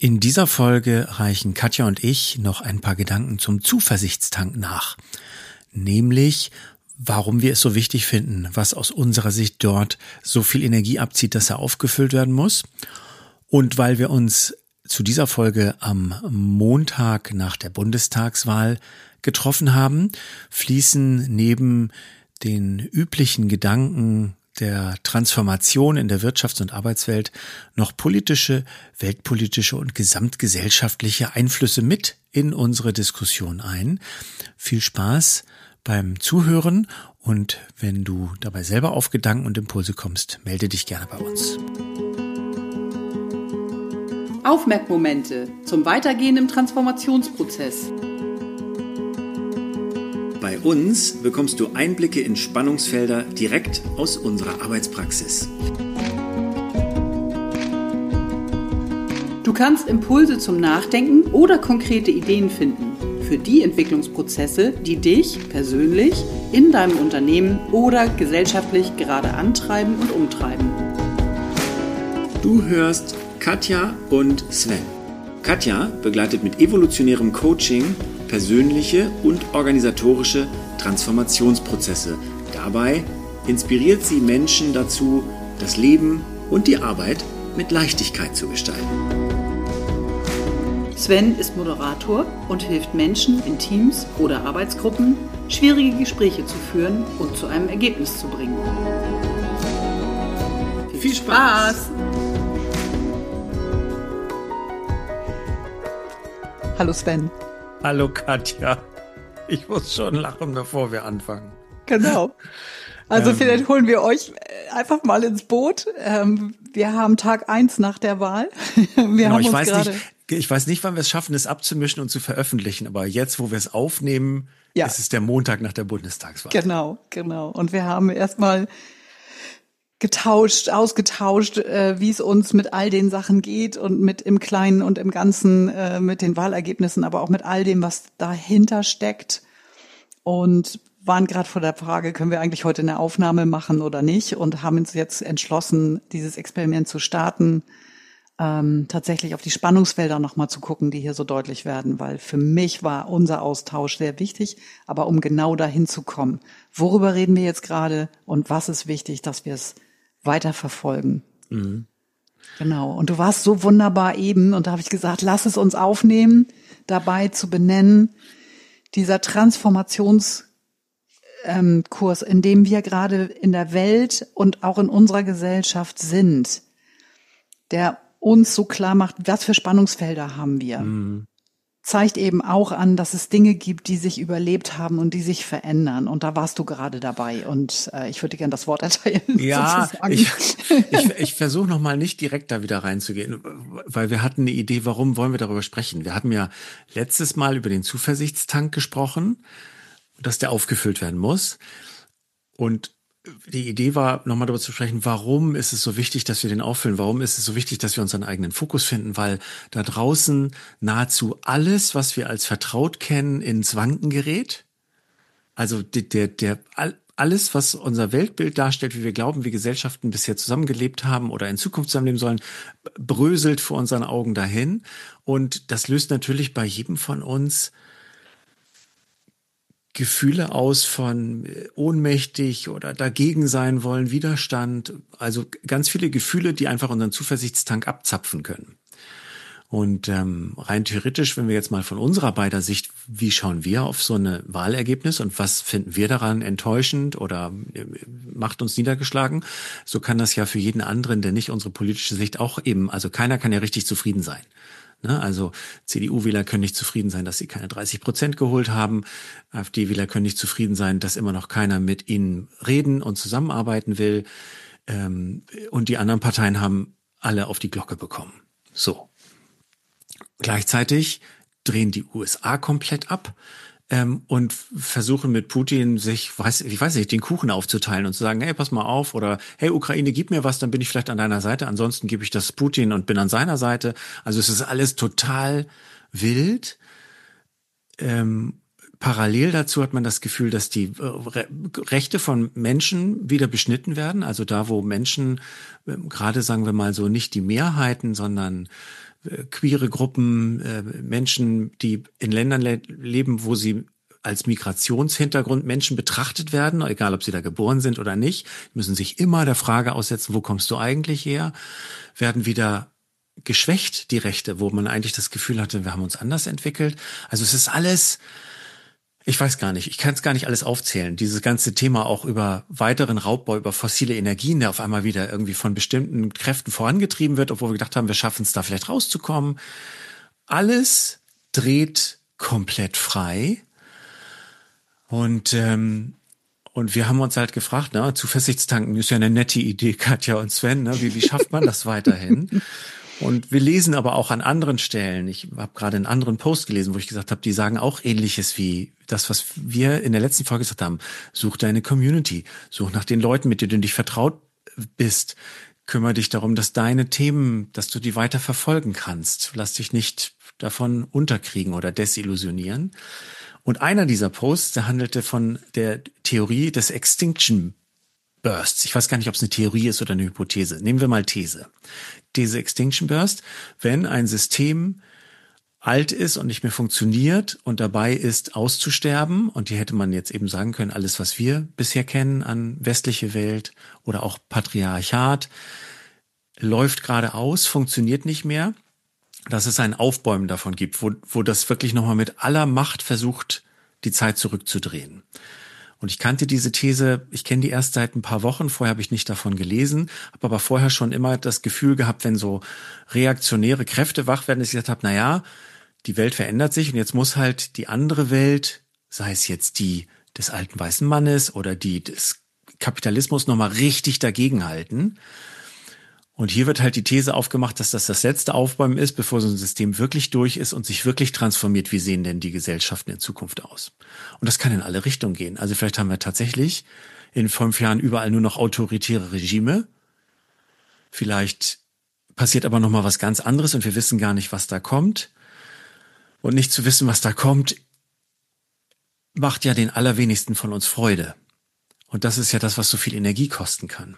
In dieser Folge reichen Katja und ich noch ein paar Gedanken zum Zuversichtstank nach. Nämlich, warum wir es so wichtig finden, was aus unserer Sicht dort so viel Energie abzieht, dass er aufgefüllt werden muss. Und weil wir uns zu dieser Folge am Montag nach der Bundestagswahl getroffen haben, fließen neben den üblichen Gedanken der Transformation in der Wirtschafts- und Arbeitswelt noch politische, weltpolitische und gesamtgesellschaftliche Einflüsse mit in unsere Diskussion ein. Viel Spaß beim Zuhören und wenn du dabei selber auf Gedanken und Impulse kommst, melde dich gerne bei uns. Aufmerkmomente zum Weitergehen im Transformationsprozess. Bei uns bekommst du Einblicke in Spannungsfelder direkt aus unserer Arbeitspraxis. Du kannst Impulse zum Nachdenken oder konkrete Ideen finden für die Entwicklungsprozesse, die dich persönlich in deinem Unternehmen oder gesellschaftlich gerade antreiben und umtreiben. Du hörst Katja und Sven. Katja begleitet mit evolutionärem Coaching persönliche und organisatorische Transformationsprozesse. Dabei inspiriert sie Menschen dazu, das Leben und die Arbeit mit Leichtigkeit zu gestalten. Sven ist Moderator und hilft Menschen in Teams oder Arbeitsgruppen, schwierige Gespräche zu führen und zu einem Ergebnis zu bringen. Viel Spaß! Hallo Sven. Hallo Katja. Ich muss schon lachen, bevor wir anfangen. Genau. Also vielleicht holen wir euch einfach mal ins Boot. Wir haben Tag 1 nach der Wahl. Ich weiß nicht, wann wir es schaffen, es abzumischen und zu veröffentlichen, aber jetzt, wo wir es aufnehmen, ist es der Montag nach der Bundestagswahl. Genau. Und wir haben erstmal ausgetauscht, wie es uns mit all den Sachen geht und mit im Kleinen und im Ganzen, mit den Wahlergebnissen, aber auch mit all dem, was dahinter steckt. Und waren gerade vor der Frage, können wir eigentlich heute eine Aufnahme machen oder nicht? Und haben uns jetzt entschlossen, dieses Experiment zu starten, tatsächlich auf die Spannungsfelder nochmal zu gucken, die hier so deutlich werden, weil für mich war unser Austausch sehr wichtig, aber um genau dahin zu kommen, worüber reden wir jetzt gerade und was ist wichtig, dass wir es weiterverfolgen. Mhm. Genau. Und du warst so wunderbar eben und da habe ich gesagt, lass es uns aufnehmen, dabei zu benennen, dieser Transformationskurs, in dem wir gerade in der Welt und auch in unserer Gesellschaft sind, der uns so klar macht, was für Spannungsfelder haben wir. Mhm. Zeigt eben auch an, dass es Dinge gibt, die sich überlebt haben und die sich verändern. Und da warst du gerade dabei. Und ich würde dir gerne das Wort erteilen. Ja, ich versuche nochmal nicht direkt da wieder reinzugehen, weil wir hatten eine Idee, warum wollen wir darüber sprechen. Wir hatten ja letztes Mal über den Zuversichtstank gesprochen, dass der aufgefüllt werden muss. Und die Idee war, nochmal darüber zu sprechen, warum ist es so wichtig, dass wir den auffüllen? Warum ist es so wichtig, dass wir unseren eigenen Fokus finden? Weil da draußen nahezu alles, was wir als vertraut kennen, ins Wanken gerät. Also alles, was unser Weltbild darstellt, wie wir glauben, wie Gesellschaften bisher zusammengelebt haben oder in Zukunft zusammenleben sollen, bröselt vor unseren Augen dahin. Und das löst natürlich bei jedem von uns Gefühle aus von ohnmächtig oder dagegen sein wollen, Widerstand, also ganz viele Gefühle, die einfach unseren Zuversichtstank abzapfen können. Und rein theoretisch, wenn wir jetzt mal von unserer beider Sicht, wie schauen wir auf so ein Wahlergebnis und was finden wir daran enttäuschend oder macht uns niedergeschlagen, so kann das ja für jeden anderen, der nicht unsere politische Sicht auch eben, also keiner kann ja richtig zufrieden sein. Also CDU-Wähler können nicht zufrieden sein, dass sie keine 30% geholt haben. AfD-Wähler können nicht zufrieden sein, dass immer noch keiner mit ihnen reden und zusammenarbeiten will. Und die anderen Parteien haben alle auf die Glocke bekommen. So. Gleichzeitig drehen die USA komplett ab und versuchen mit Putin sich, ich weiß nicht, den Kuchen aufzuteilen und zu sagen, hey, pass mal auf oder hey, Ukraine, gib mir was, dann bin ich vielleicht an deiner Seite, ansonsten gebe ich das Putin und bin an seiner Seite. Also es ist alles total wild. Parallel dazu hat man das Gefühl, dass die Rechte von Menschen wieder beschnitten werden. Also da, wo Menschen, gerade sagen wir mal so, nicht die Mehrheiten, sondern queere Gruppen, Menschen, die in Ländern leben, wo sie als Migrationshintergrund Menschen betrachtet werden, egal ob sie da geboren sind oder nicht, müssen sich immer der Frage aussetzen, wo kommst du eigentlich her, werden wieder geschwächt, die Rechte, wo man eigentlich das Gefühl hatte, wir haben uns anders entwickelt. Also es ist alles, ich weiß gar nicht, ich kann es gar nicht alles aufzählen. Dieses ganze Thema auch über weiteren Raubbau, über fossile Energien, der auf einmal wieder irgendwie von bestimmten Kräften vorangetrieben wird, obwohl wir gedacht haben, wir schaffen es da vielleicht rauszukommen. Alles dreht komplett frei. Und wir haben uns halt gefragt, Zuversichtstanken ist ja eine nette Idee, Katja und Sven, wie schafft man das weiterhin? Und wir lesen aber auch an anderen Stellen, ich habe gerade einen anderen Post gelesen, wo ich gesagt habe, die sagen auch Ähnliches wie das, was wir in der letzten Folge gesagt haben. Such deine Community, such nach den Leuten, mit denen du dich vertraut bist. Kümmere dich darum, dass deine Themen, dass du die weiter verfolgen kannst. Lass dich nicht davon unterkriegen oder desillusionieren. Und einer dieser Posts, der handelte von der Theorie des Extinction Bursts. Ich weiß gar nicht, ob es eine Theorie ist oder eine Hypothese. Nehmen wir mal These. Diese Extinction Burst, wenn ein System alt ist und nicht mehr funktioniert und dabei ist auszusterben, und hier hätte man jetzt eben sagen können, alles, was wir bisher kennen an westliche Welt oder auch Patriarchat, läuft gerade aus, funktioniert nicht mehr, dass es ein Aufbäumen davon gibt, wo das wirklich nochmal mit aller Macht versucht, die Zeit zurückzudrehen. Und ich kannte diese These, ich kenne die erst seit ein paar Wochen, vorher habe ich nicht davon gelesen, habe aber vorher schon immer das Gefühl gehabt, wenn so reaktionäre Kräfte wach werden, dass ich gesagt habe, die Welt verändert sich und jetzt muss halt die andere Welt, sei es jetzt die des alten weißen Mannes oder die des Kapitalismus, nochmal richtig dagegenhalten. Und hier wird halt die These aufgemacht, dass das letzte Aufbäumen ist, bevor so ein System wirklich durch ist und sich wirklich transformiert. Wie sehen denn die Gesellschaften in Zukunft aus? Und das kann in alle Richtungen gehen. Also vielleicht haben wir tatsächlich in 5 Jahren überall nur noch autoritäre Regime. Vielleicht passiert aber nochmal was ganz anderes und wir wissen gar nicht, was da kommt. Und nicht zu wissen, was da kommt, macht ja den allerwenigsten von uns Freude. Und das ist ja das, was so viel Energie kosten kann.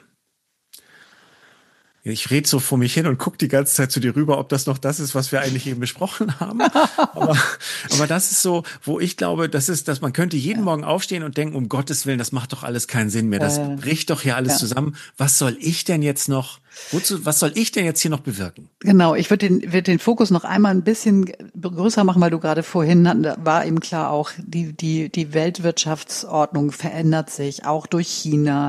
Ich rede so vor mich hin und gucke die ganze Zeit zu dir rüber, ob das noch das ist, was wir eigentlich eben besprochen haben. Aber das ist so, wo ich glaube, dass man könnte jeden Morgen aufstehen und denken, um Gottes Willen, das macht doch alles keinen Sinn mehr. Das bricht doch hier alles zusammen. Was soll ich denn jetzt noch, was soll ich denn jetzt hier noch bewirken? Genau, ich würde den Fokus noch einmal ein bisschen größer machen, weil du gerade vorhin, war eben klar auch, die Weltwirtschaftsordnung verändert sich, auch durch China.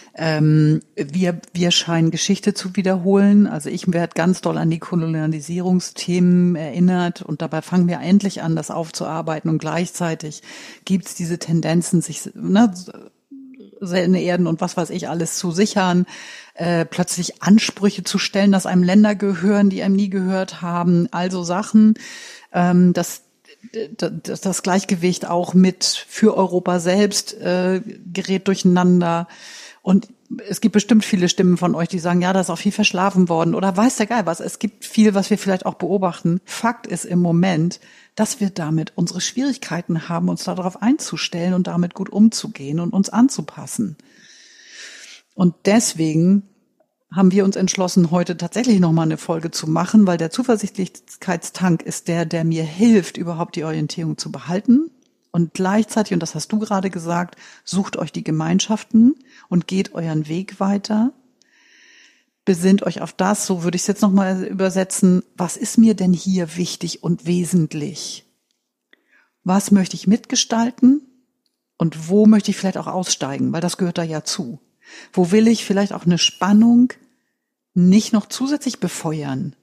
Wir scheinen Geschichte zu wiederholen. Also ich werde ganz doll an die Kolonialisierungsthemen erinnert und dabei fangen wir endlich an, das aufzuarbeiten und gleichzeitig gibt's diese Tendenzen, sich seltene Erden und was weiß ich alles zu sichern, plötzlich Ansprüche zu stellen, dass einem Länder gehören, die einem nie gehört haben, also Sachen, das Gleichgewicht auch mit für Europa selbst gerät durcheinander. Und es gibt bestimmt viele Stimmen von euch, die sagen, ja, da ist auch viel verschlafen worden oder weiß der Geil was. Es gibt viel, was wir vielleicht auch beobachten. Fakt ist im Moment, dass wir damit unsere Schwierigkeiten haben, uns darauf einzustellen und damit gut umzugehen und uns anzupassen. Und deswegen haben wir uns entschlossen, heute tatsächlich nochmal eine Folge zu machen, weil der Zuversichtlichkeitstank ist der mir hilft, überhaupt die Orientierung zu behalten. Und gleichzeitig, und das hast du gerade gesagt, sucht euch die Gemeinschaften und geht euren Weg weiter. Besinnt euch auf das, so würde ich es jetzt nochmal übersetzen, was ist mir denn hier wichtig und wesentlich? Was möchte ich mitgestalten und wo möchte ich vielleicht auch aussteigen, weil das gehört da ja zu. Wo will ich vielleicht auch eine Spannung nicht noch zusätzlich befeuern?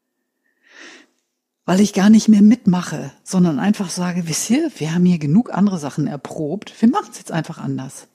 Weil ich gar nicht mehr mitmache, sondern einfach sage, wisst ihr, wir haben hier genug andere Sachen erprobt, wir machen es jetzt einfach anders.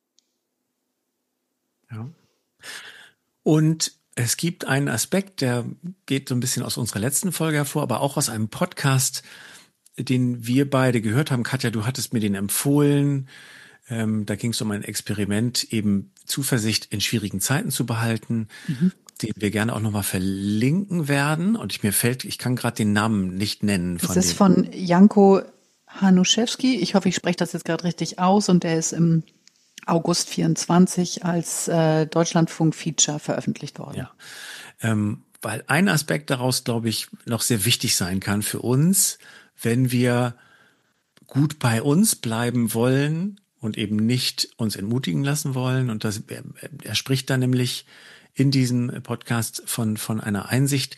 Ja. Und es gibt einen Aspekt, der geht so ein bisschen aus unserer letzten Folge hervor, aber auch aus einem Podcast, den wir beide gehört haben. Katja, du hattest mir den empfohlen. Da ging es um ein Experiment, eben Zuversicht in schwierigen Zeiten zu behalten, den wir gerne auch nochmal verlinken werden. Und ich kann gerade den Namen nicht nennen. Das ist von Janko Hanuszewski. Ich hoffe, ich spreche das jetzt gerade richtig aus. Und der ist im August 24 als Deutschlandfunk-Feature veröffentlicht worden. Ja. weil ein Aspekt daraus, glaube ich, noch sehr wichtig sein kann für uns, wenn wir gut bei uns bleiben wollen und eben nicht uns entmutigen lassen wollen. Und er spricht da nämlich in diesem Podcast von einer Einsicht,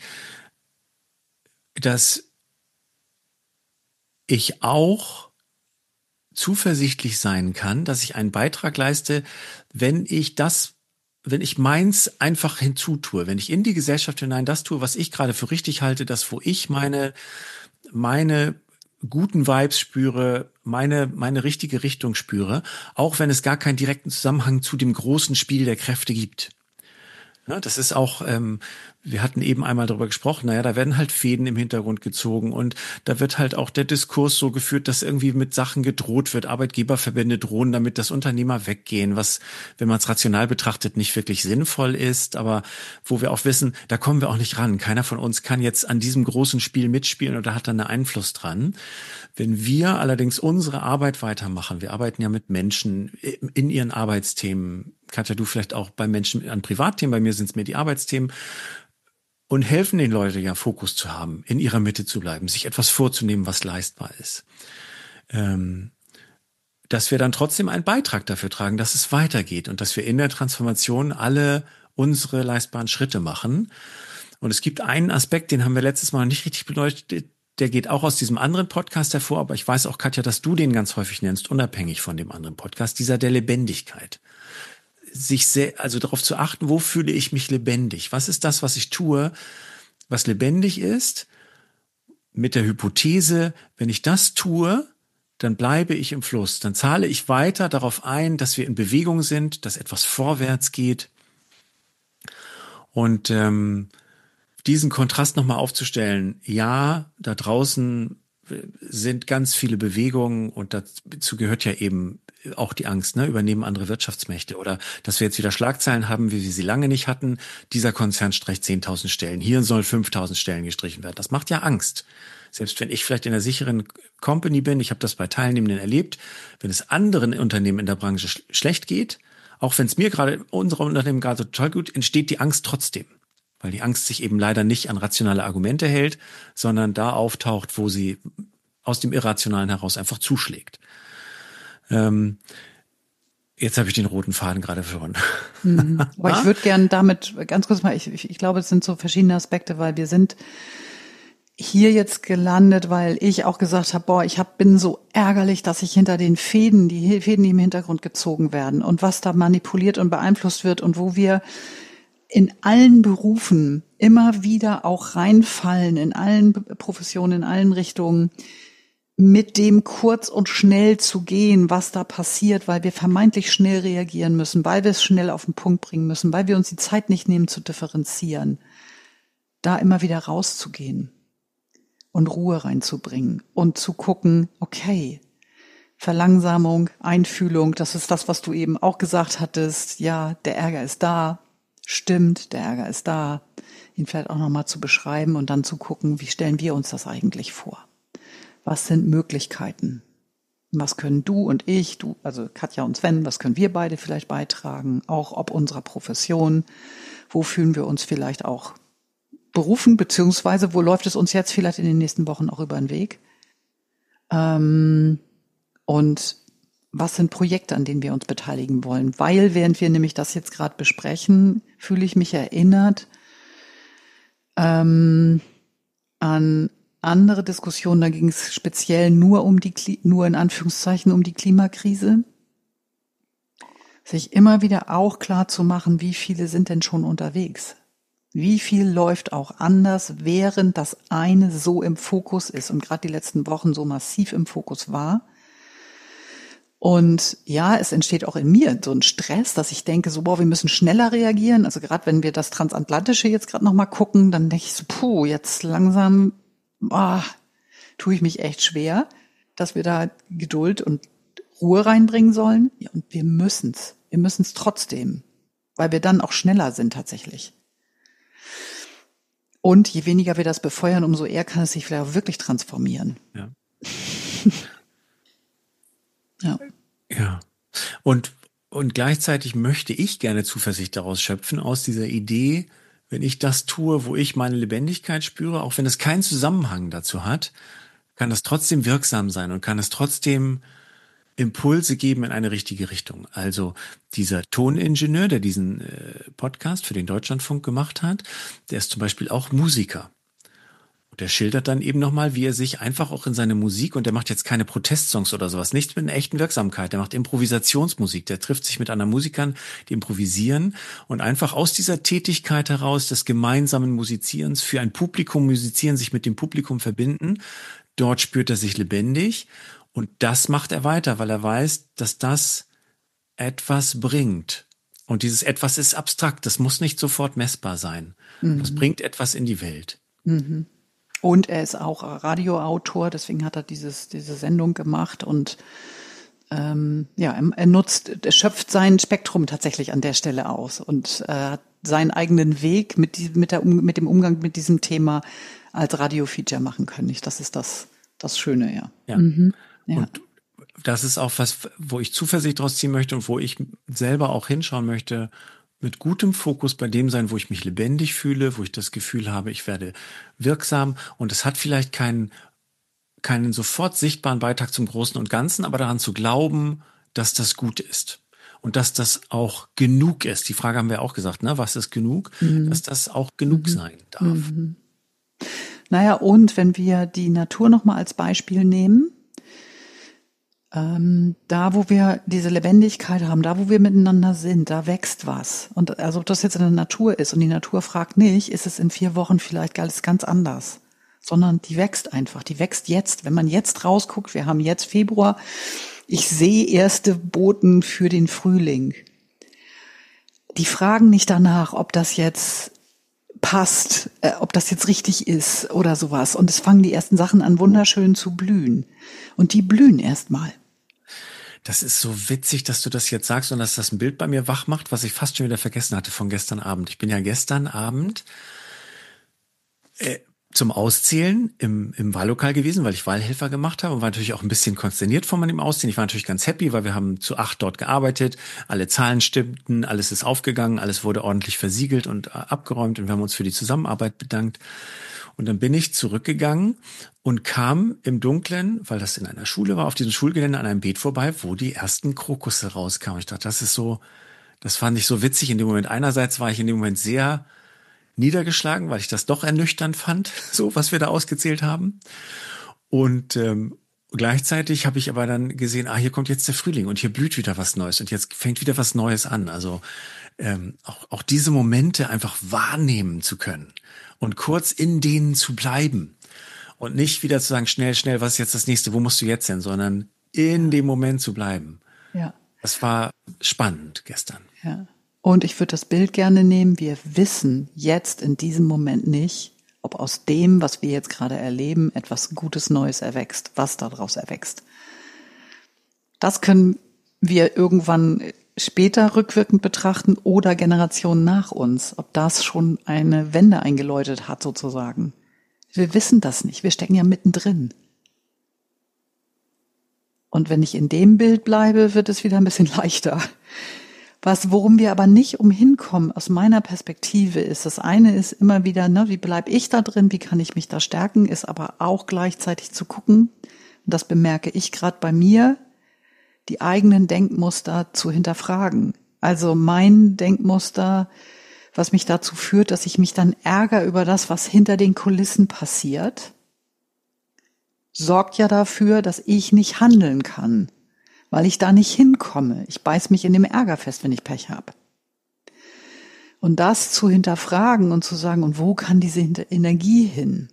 dass ich auch zuversichtlich sein kann, dass ich einen Beitrag leiste, wenn ich meins einfach hinzutue, wenn ich in die Gesellschaft hinein das tue, was ich gerade für richtig halte, das, wo ich meine guten Vibes spüre, meine richtige Richtung spüre, auch wenn es gar keinen direkten Zusammenhang zu dem großen Spiel der Kräfte gibt. Ja, das ist auch, wir hatten eben einmal darüber gesprochen, naja, da werden halt Fäden im Hintergrund gezogen und da wird halt auch der Diskurs so geführt, dass irgendwie mit Sachen gedroht wird. Arbeitgeberverbände drohen damit, dass Unternehmer weggehen, was, wenn man es rational betrachtet, nicht wirklich sinnvoll ist, aber wo wir auch wissen, da kommen wir auch nicht ran. Keiner von uns kann jetzt an diesem großen Spiel mitspielen oder hat da einen Einfluss dran. Wenn wir allerdings unsere Arbeit weitermachen, wir arbeiten ja mit Menschen in ihren Arbeitsthemen, Katja, du vielleicht auch bei Menschen an Privatthemen, bei mir sind es mehr die Arbeitsthemen, und helfen den Leuten ja Fokus zu haben, in ihrer Mitte zu bleiben, sich etwas vorzunehmen, was leistbar ist. Dass wir dann trotzdem einen Beitrag dafür tragen, dass es weitergeht und dass wir in der Transformation alle unsere leistbaren Schritte machen. Und es gibt einen Aspekt, den haben wir letztes Mal noch nicht richtig beleuchtet, der geht auch aus diesem anderen Podcast hervor, aber ich weiß auch, Katja, dass du den ganz häufig nennst, unabhängig von dem anderen Podcast, dieser der Lebendigkeit. Also darauf zu achten, wo fühle ich mich lebendig? Was ist das, was ich tue, was lebendig ist? Mit der Hypothese, wenn ich das tue, dann bleibe ich im Fluss. Dann zahle ich weiter darauf ein, dass wir in Bewegung sind, dass etwas vorwärts geht. Und diesen Kontrast nochmal aufzustellen, ja, da draußen sind ganz viele Bewegungen und dazu gehört ja eben auch die Angst, ne? Übernehmen andere Wirtschaftsmächte oder dass wir jetzt wieder Schlagzeilen haben, wie wir sie lange nicht hatten. Dieser Konzern streicht 10.000 Stellen. Hier soll 5.000 Stellen gestrichen werden. Das macht ja Angst. Selbst wenn ich vielleicht in einer sicheren Company bin, ich habe das bei Teilnehmenden erlebt, wenn es anderen Unternehmen in der Branche schlecht geht, auch wenn es unserem Unternehmen gerade total gut, entsteht die Angst trotzdem. Weil die Angst sich eben leider nicht an rationale Argumente hält, sondern da auftaucht, wo sie aus dem Irrationalen heraus einfach zuschlägt. Jetzt habe ich den roten Faden gerade verloren. Aber ich würde gerne damit ganz kurz mal, ich glaube, es sind so verschiedene Aspekte, weil wir sind hier jetzt gelandet, weil ich auch gesagt habe, bin so ärgerlich, dass ich hinter den Fäden, die im Hintergrund gezogen werden und was da manipuliert und beeinflusst wird und wo wir in allen Berufen immer wieder auch reinfallen, in allen Professionen, in allen Richtungen, mit dem kurz und schnell zu gehen, was da passiert, weil wir vermeintlich schnell reagieren müssen, weil wir es schnell auf den Punkt bringen müssen, weil wir uns die Zeit nicht nehmen zu differenzieren, da immer wieder rauszugehen und Ruhe reinzubringen und zu gucken, okay, Verlangsamung, Einfühlung, das ist das, was du eben auch gesagt hattest, ja, der Ärger ist da, stimmt, der Ärger ist da, ihn vielleicht auch nochmal zu beschreiben und dann zu gucken, wie stellen wir uns das eigentlich vor? Was sind Möglichkeiten? Was können du und ich, also Katja und Sven, was können wir beide vielleicht beitragen? Auch ob unserer Profession, wo fühlen wir uns vielleicht auch berufen, beziehungsweise wo läuft es uns jetzt vielleicht in den nächsten Wochen auch über den Weg? Und was sind Projekte, an denen wir uns beteiligen wollen? Weil, während wir nämlich das jetzt gerade besprechen, fühle ich mich erinnert an andere Diskussionen, da ging es speziell nur in Anführungszeichen um die Klimakrise. Sich immer wieder auch klar zu machen, wie viele sind denn schon unterwegs? Wie viel läuft auch anders, während das eine so im Fokus ist und gerade die letzten Wochen so massiv im Fokus war. Und ja, es entsteht auch in mir so ein Stress, dass ich denke, wir müssen schneller reagieren. Also gerade wenn wir das Transatlantische jetzt gerade nochmal gucken, dann denke ich so, jetzt langsam tue ich mich echt schwer, dass wir da Geduld und Ruhe reinbringen sollen. Ja, und wir müssen's. Wir müssen's trotzdem, weil wir dann auch schneller sind tatsächlich. Und je weniger wir das befeuern, umso eher kann es sich vielleicht auch wirklich transformieren. Ja. Ja. Ja. Und gleichzeitig möchte ich gerne Zuversicht daraus schöpfen, aus dieser Idee, wenn ich das tue, wo ich meine Lebendigkeit spüre, auch wenn es keinen Zusammenhang dazu hat, kann das trotzdem wirksam sein und kann es trotzdem Impulse geben in eine richtige Richtung. Also dieser Toningenieur, der diesen Podcast für den Deutschlandfunk gemacht hat, der ist zum Beispiel auch Musiker. Und der schildert dann eben nochmal, wie er sich einfach auch in seine Musik, und der macht jetzt keine Protestsongs oder sowas, nichts mit einer echten Wirksamkeit, der macht Improvisationsmusik, der trifft sich mit anderen Musikern, die improvisieren und einfach aus dieser Tätigkeit heraus des gemeinsamen Musizierens für ein Publikum musizieren, sich mit dem Publikum verbinden. Dort spürt er sich lebendig und das macht er weiter, weil er weiß, dass das etwas bringt. Und dieses etwas ist abstrakt, das muss nicht sofort messbar sein. Das bringt etwas in die Welt. Mhm. Und er ist auch Radioautor, deswegen hat er diese Sendung gemacht und er schöpft sein Spektrum tatsächlich an der Stelle aus und hat seinen eigenen Weg mit dem Umgang mit diesem Thema als Radio-Feature machen können. Das ist das Schöne, ja. Ja. Ja. Und das ist auch was, wo ich Zuversicht draus ziehen möchte und wo ich selber auch hinschauen möchte, mit gutem Fokus bei dem sein, wo ich mich lebendig fühle, wo ich das Gefühl habe, ich werde wirksam und es hat vielleicht keinen sofort sichtbaren Beitrag zum Großen und Ganzen, aber daran zu glauben, dass das gut ist und dass das auch genug ist. Die Frage haben wir auch gesagt, ne? Was ist genug? Dass das auch genug sein darf. Naja, und wenn wir die Natur nochmal als Beispiel nehmen, da, wo wir diese Lebendigkeit haben, da, wo wir miteinander sind, da wächst was. Und also, ob das jetzt in der Natur ist und die Natur fragt nicht, ist es in 4 Wochen vielleicht alles ganz anders, sondern die wächst einfach, die wächst jetzt. Wenn man jetzt rausguckt, wir haben jetzt Februar, ich sehe erste Boten für den Frühling. Die fragen nicht danach, ob das jetzt passt, ob das jetzt richtig ist oder sowas. Und es fangen die ersten Sachen an, wunderschön zu blühen. Und die blühen erstmal. Das ist so witzig, dass du das jetzt sagst und dass das ein Bild bei mir wach macht, was ich fast schon wieder vergessen hatte von gestern Abend. Ich bin ja gestern Abend zum Auszählen im Wahllokal gewesen, weil ich Wahlhelfer gemacht habe und war natürlich auch ein bisschen konsterniert von meinem Auszählen. Ich war natürlich ganz happy, weil wir haben zu 8 dort gearbeitet, alle Zahlen stimmten, alles ist aufgegangen, alles wurde ordentlich versiegelt und abgeräumt und wir haben uns für die Zusammenarbeit bedankt. Und dann bin ich zurückgegangen und kam im Dunkeln, weil das in einer Schule war, auf diesem Schulgelände an einem Beet vorbei, wo die ersten Krokusse rauskamen. Ich dachte, das fand ich so witzig in dem Moment. Einerseits war ich in dem Moment sehr niedergeschlagen, weil ich das doch ernüchternd fand, so was wir da ausgezählt haben. Und gleichzeitig habe ich aber dann gesehen, hier kommt jetzt der Frühling und hier blüht wieder was Neues und jetzt fängt wieder was Neues an. Also auch diese Momente einfach wahrnehmen zu können und kurz in denen zu bleiben und nicht wieder zu sagen, schnell, schnell, was ist jetzt das nächste, wo musst du jetzt hin, sondern in dem Moment zu bleiben. Ja. Das war spannend gestern. Ja. Und ich würde das Bild gerne nehmen, wir wissen jetzt in diesem Moment nicht, ob aus dem, was wir jetzt gerade erleben, etwas Gutes Neues erwächst, was daraus erwächst. Das können wir irgendwann später rückwirkend betrachten oder Generationen nach uns, ob das schon eine Wende eingeläutet hat sozusagen. Wir wissen das nicht, wir stecken ja mittendrin. Und wenn ich in dem Bild bleibe, wird es wieder ein bisschen leichter. Worum wir aber nicht umhin kommen, aus meiner Perspektive, ist, das eine ist immer wieder, wie bleibe ich da drin, wie kann ich mich da stärken, ist aber auch gleichzeitig zu gucken, und das bemerke ich gerade bei mir, die eigenen Denkmuster zu hinterfragen. Also mein Denkmuster, was mich dazu führt, dass ich mich dann ärgere über das, was hinter den Kulissen passiert, sorgt ja dafür, dass ich nicht handeln kann, weil ich da nicht hinkomme. Ich beiß mich in dem Ärger fest, wenn ich Pech habe. Und das zu hinterfragen und zu sagen, und wo kann diese Energie hin?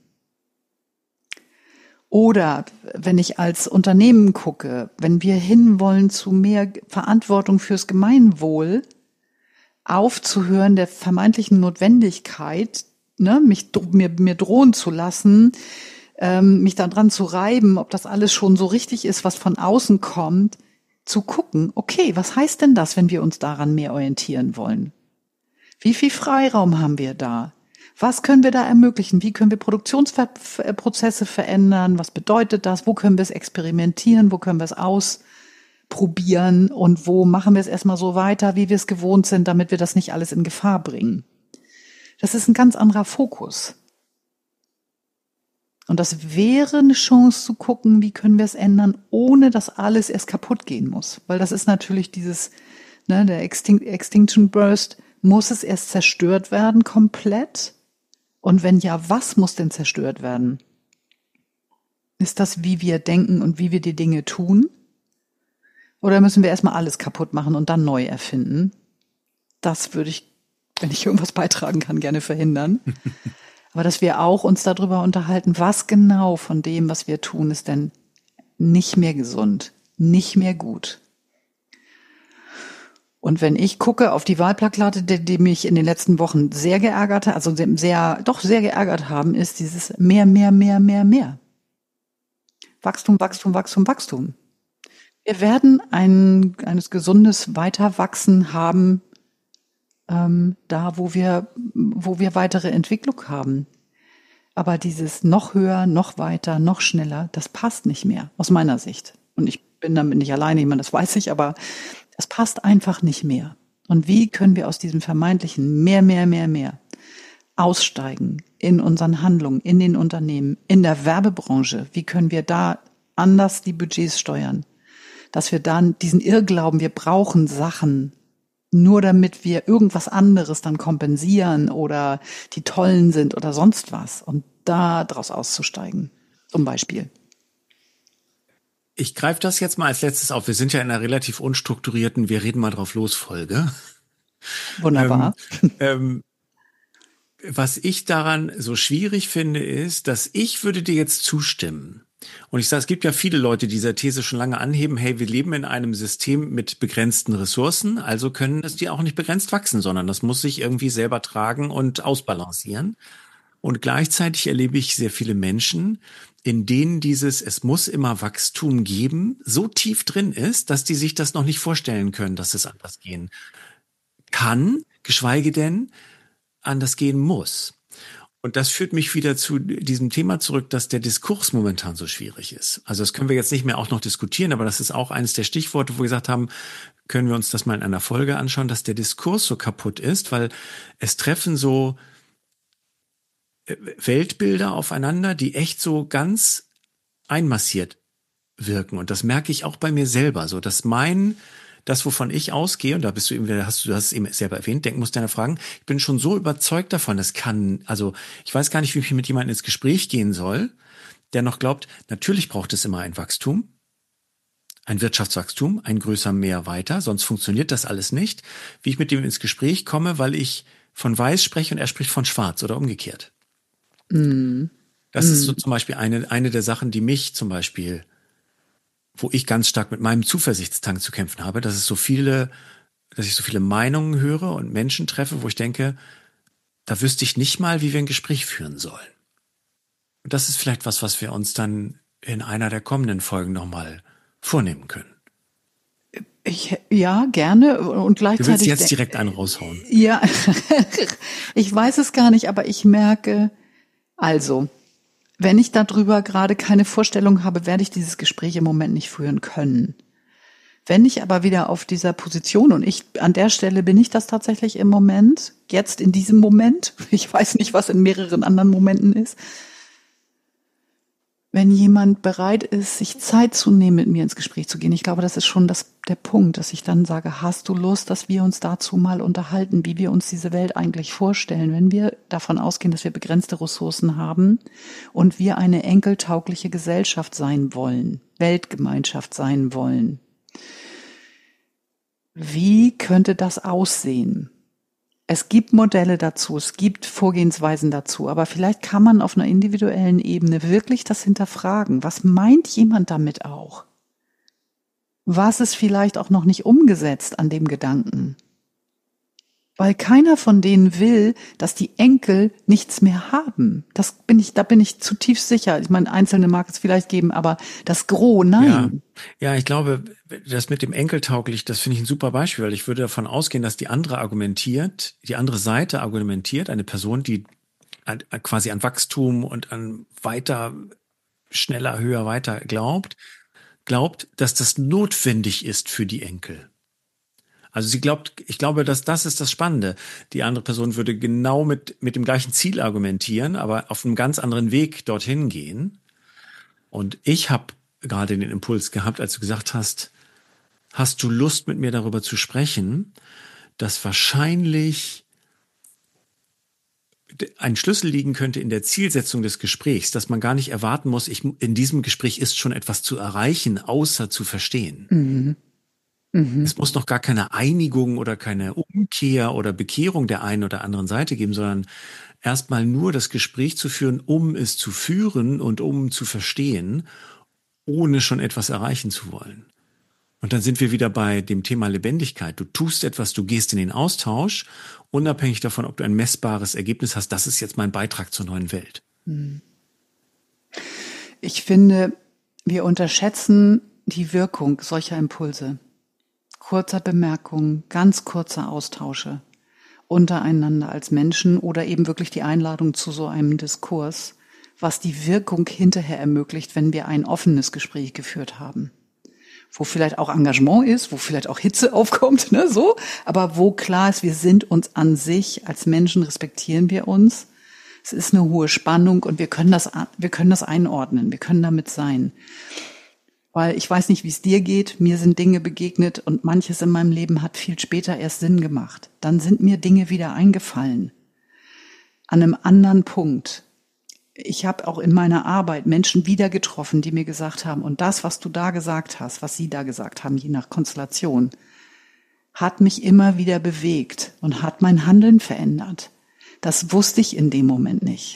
Oder wenn ich als Unternehmen gucke, wenn wir hinwollen zu mehr Verantwortung fürs Gemeinwohl, aufzuhören der vermeintlichen Notwendigkeit, mir drohen zu lassen, mich daran zu reiben, ob das alles schon so richtig ist, was von außen kommt, zu gucken, okay, was heißt denn das, wenn wir uns daran mehr orientieren wollen? Wie viel Freiraum haben wir da? Was können wir da ermöglichen? Wie können wir Produktionsprozesse verändern? Was bedeutet das? Wo können wir es experimentieren? Wo können wir es ausprobieren? Und wo machen wir es erstmal so weiter, wie wir es gewohnt sind, damit wir das nicht alles in Gefahr bringen? Das ist ein ganz anderer Fokus. Und das wäre eine Chance zu gucken, wie können wir es ändern, ohne dass alles erst kaputt gehen muss. Weil das ist natürlich dieses, ne, der Extinction Burst, muss es erst zerstört werden komplett? Und wenn ja, was muss denn zerstört werden? Ist das, wie wir denken und wie wir die Dinge tun? Oder müssen wir erstmal alles kaputt machen und dann neu erfinden? Das würde ich, wenn ich irgendwas beitragen kann, gerne verhindern. Aber dass wir auch uns darüber unterhalten, was genau von dem, was wir tun, ist denn nicht mehr gesund, nicht mehr gut. Und wenn ich gucke auf die Wahlplakate, die mich in den letzten Wochen sehr geärgert hat, also sehr geärgert haben, ist dieses mehr, mehr, mehr, mehr, mehr. Wachstum, Wachstum, Wachstum, Wachstum. Wir werden eines gesundes Weiterwachsen haben, da, wo wir weitere Entwicklung haben. Aber dieses noch höher, noch weiter, noch schneller, das passt nicht mehr, aus meiner Sicht. Und ich bin damit nicht alleine, ich meine, das weiß ich, aber das passt einfach nicht mehr. Und wie können wir aus diesem vermeintlichen mehr, mehr, mehr, mehr aussteigen in unseren Handlungen, in den Unternehmen, in der Werbebranche? Wie können wir da anders die Budgets steuern? Dass wir dann diesen Irrglauben, wir brauchen Sachen, nur damit wir irgendwas anderes dann kompensieren oder die Tollen sind oder sonst was und da draus auszusteigen, zum Beispiel. Ich greife das jetzt mal als letztes auf. Wir sind ja in einer relativ unstrukturierten, wir reden mal drauf los Folge. Wunderbar. Was ich daran so schwierig finde, ist, dass ich würde dir jetzt zustimmen. Und ich sage, es gibt ja viele Leute, die dieser These schon lange anheben, hey, wir leben in einem System mit begrenzten Ressourcen, also können es die auch nicht begrenzt wachsen, sondern das muss sich irgendwie selber tragen und ausbalancieren. Und gleichzeitig erlebe ich sehr viele Menschen, in denen es muss immer Wachstum geben, so tief drin ist, dass die sich das noch nicht vorstellen können, dass es anders gehen kann, geschweige denn anders gehen muss. Und das führt mich wieder zu diesem Thema zurück, dass der Diskurs momentan so schwierig ist. Also das können wir jetzt nicht mehr auch noch diskutieren, aber das ist auch eines der Stichworte, wo wir gesagt haben, können wir uns das mal in einer Folge anschauen, dass der Diskurs so kaputt ist, weil es treffen so Weltbilder aufeinander, die echt so ganz einmassiert wirken. Und das merke ich auch bei mir selber, so dass das, wovon ich ausgehe, und da bist du eben, du hast es eben selber erwähnt, denken musst deiner Fragen, ich bin schon so überzeugt davon, also ich weiß gar nicht, wie ich mit jemandem ins Gespräch gehen soll, der noch glaubt, natürlich braucht es immer ein Wachstum, ein Wirtschaftswachstum, ein größer mehr weiter, sonst funktioniert das alles nicht, wie ich mit dem ins Gespräch komme, weil ich von weiß spreche und er spricht von schwarz oder umgekehrt. Das ist so zum Beispiel eine der Sachen, die mich zum Beispiel, wo ich ganz stark mit meinem Zuversichtstank zu kämpfen habe, dass ich so viele Meinungen höre und Menschen treffe, wo ich denke, da wüsste ich nicht mal, wie wir ein Gespräch führen sollen. Und das ist vielleicht was wir uns dann in einer der kommenden Folgen nochmal vornehmen können. Ja, gerne und gleichzeitig. Du willst jetzt direkt einen raushauen. Ja, ich weiß es gar nicht, aber ich merke, also, wenn ich darüber gerade keine Vorstellung habe, werde ich dieses Gespräch im Moment nicht führen können. Wenn ich aber wieder auf dieser Position, und an der Stelle bin ich das tatsächlich im Moment, jetzt in diesem Moment, ich weiß nicht, was in mehreren anderen Momenten ist, wenn jemand bereit ist, sich Zeit zu nehmen, mit mir ins Gespräch zu gehen. Ich glaube, das ist schon der Punkt, dass ich dann sage, hast du Lust, dass wir uns dazu mal unterhalten, wie wir uns diese Welt eigentlich vorstellen, wenn wir davon ausgehen, dass wir begrenzte Ressourcen haben und wir eine enkeltaugliche Gesellschaft sein wollen, Weltgemeinschaft sein wollen. Wie könnte das aussehen? Es gibt Modelle dazu, es gibt Vorgehensweisen dazu, aber vielleicht kann man auf einer individuellen Ebene wirklich das hinterfragen. Was meint jemand damit auch? Was ist vielleicht auch noch nicht umgesetzt an dem Gedanken? Weil keiner von denen will, dass die Enkel nichts mehr haben. Da bin ich zutiefst sicher. Ich meine, einzelne mag es vielleicht geben, aber das Gros, nein. Ja, ich glaube, das mit dem enkeltauglich, das finde ich ein super Beispiel, weil ich würde davon ausgehen, dass die andere Seite argumentiert, eine Person, die quasi an Wachstum und an weiter, schneller, höher, weiter glaubt, dass das notwendig ist für die Enkel. Also ich glaube, dass das ist das Spannende. Die andere Person würde genau mit dem gleichen Ziel argumentieren, aber auf einem ganz anderen Weg dorthin gehen. Und ich habe gerade den Impuls gehabt, als du gesagt hast, hast du Lust, mit mir darüber zu sprechen, dass wahrscheinlich ein Schlüssel liegen könnte in der Zielsetzung des Gesprächs, dass man gar nicht erwarten muss, in diesem Gespräch ist schon etwas zu erreichen, außer zu verstehen. Mhm. Mhm. Es muss noch gar keine Einigung oder keine Umkehr oder Bekehrung der einen oder anderen Seite geben, sondern erstmal nur das Gespräch zu führen, um es zu führen und um zu verstehen, ohne schon etwas erreichen zu wollen. Und dann sind wir wieder bei dem Thema Lebendigkeit. Du tust etwas, du gehst in den Austausch, unabhängig davon, ob du ein messbares Ergebnis hast. Das ist jetzt mein Beitrag zur neuen Welt. Ich finde, wir unterschätzen die Wirkung solcher Impulse. Kurzer Bemerkungen, ganz kurze Austausche untereinander als Menschen oder eben wirklich die Einladung zu so einem Diskurs, was die Wirkung hinterher ermöglicht, wenn wir ein offenes Gespräch geführt haben. Wo vielleicht auch Engagement ist, wo vielleicht auch Hitze aufkommt, ne, so, aber wo klar ist, wir sind uns an sich, als Menschen respektieren wir uns. Es ist eine hohe Spannung und wir können das einordnen, wir können damit sein. Weil ich weiß nicht, wie es dir geht, mir sind Dinge begegnet und manches in meinem Leben hat viel später erst Sinn gemacht. Dann sind mir Dinge wieder eingefallen. An einem anderen Punkt. Ich habe auch in meiner Arbeit Menschen wieder getroffen, die mir gesagt haben, und das, was du da gesagt hast, was sie da gesagt haben, je nach Konstellation, hat mich immer wieder bewegt und hat mein Handeln verändert. Das wusste ich in dem Moment nicht.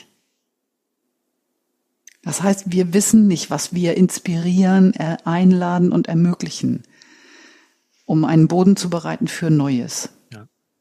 Das heißt, wir wissen nicht, was wir inspirieren, einladen und ermöglichen, um einen Boden zu bereiten für Neues. Ja.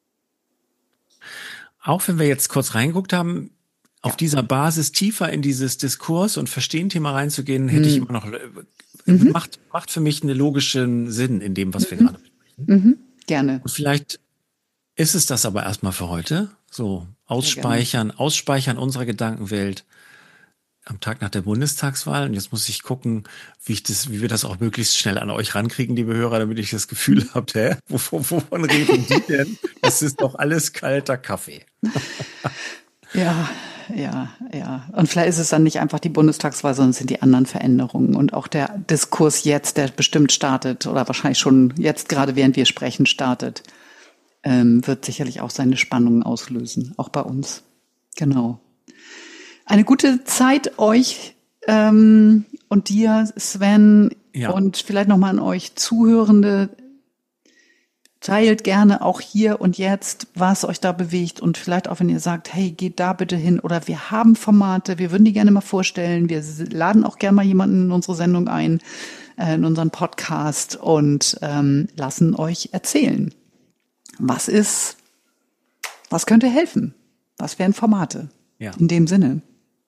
Auch wenn wir jetzt kurz reingeguckt haben, auf dieser Basis tiefer in dieses Diskurs- und Verstehen-Thema reinzugehen, hätte ich immer noch, macht für mich einen logischen Sinn in dem, was wir gerade besprechen. Gerne. Und vielleicht ist es das aber erstmal für heute. So, ausspeichern unserer Gedankenwelt am Tag nach der Bundestagswahl. Und jetzt muss ich gucken, wie wir das auch möglichst schnell an euch rankriegen, liebe Hörer, damit ich das Gefühl habe, wovon reden die denn? Das ist doch alles kalter Kaffee. Ja. Und vielleicht ist es dann nicht einfach die Bundestagswahl, sondern es sind die anderen Veränderungen. Und auch der Diskurs jetzt, der bestimmt startet oder wahrscheinlich schon jetzt gerade während wir sprechen startet, wird sicherlich auch seine Spannungen auslösen, auch bei uns. Genau. Eine gute Zeit euch und dir, Sven, und vielleicht nochmal an euch Zuhörende. Teilt gerne auch hier und jetzt, was euch da bewegt und vielleicht auch, wenn ihr sagt, hey, geht da bitte hin oder wir haben Formate, wir würden die gerne mal vorstellen, wir laden auch gerne mal jemanden in unsere Sendung ein, in unseren Podcast und lassen euch erzählen. Was könnte helfen? Was wären Formate? Ja. In dem Sinne.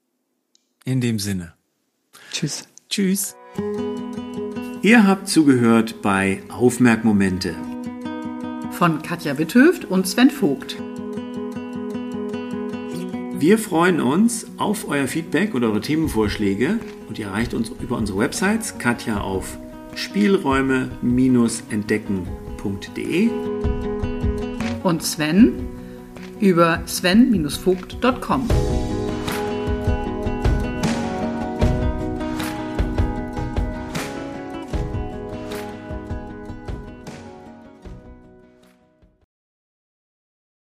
Tschüss. Tschüss. Ihr habt zugehört bei Aufmerkmomente. Von Katja Witthöft und Sven Vogt. Wir freuen uns auf euer Feedback und eure Themenvorschläge und ihr erreicht uns über unsere Websites, Katja auf spielräume-entdecken.de und Sven über sven-vogt.com.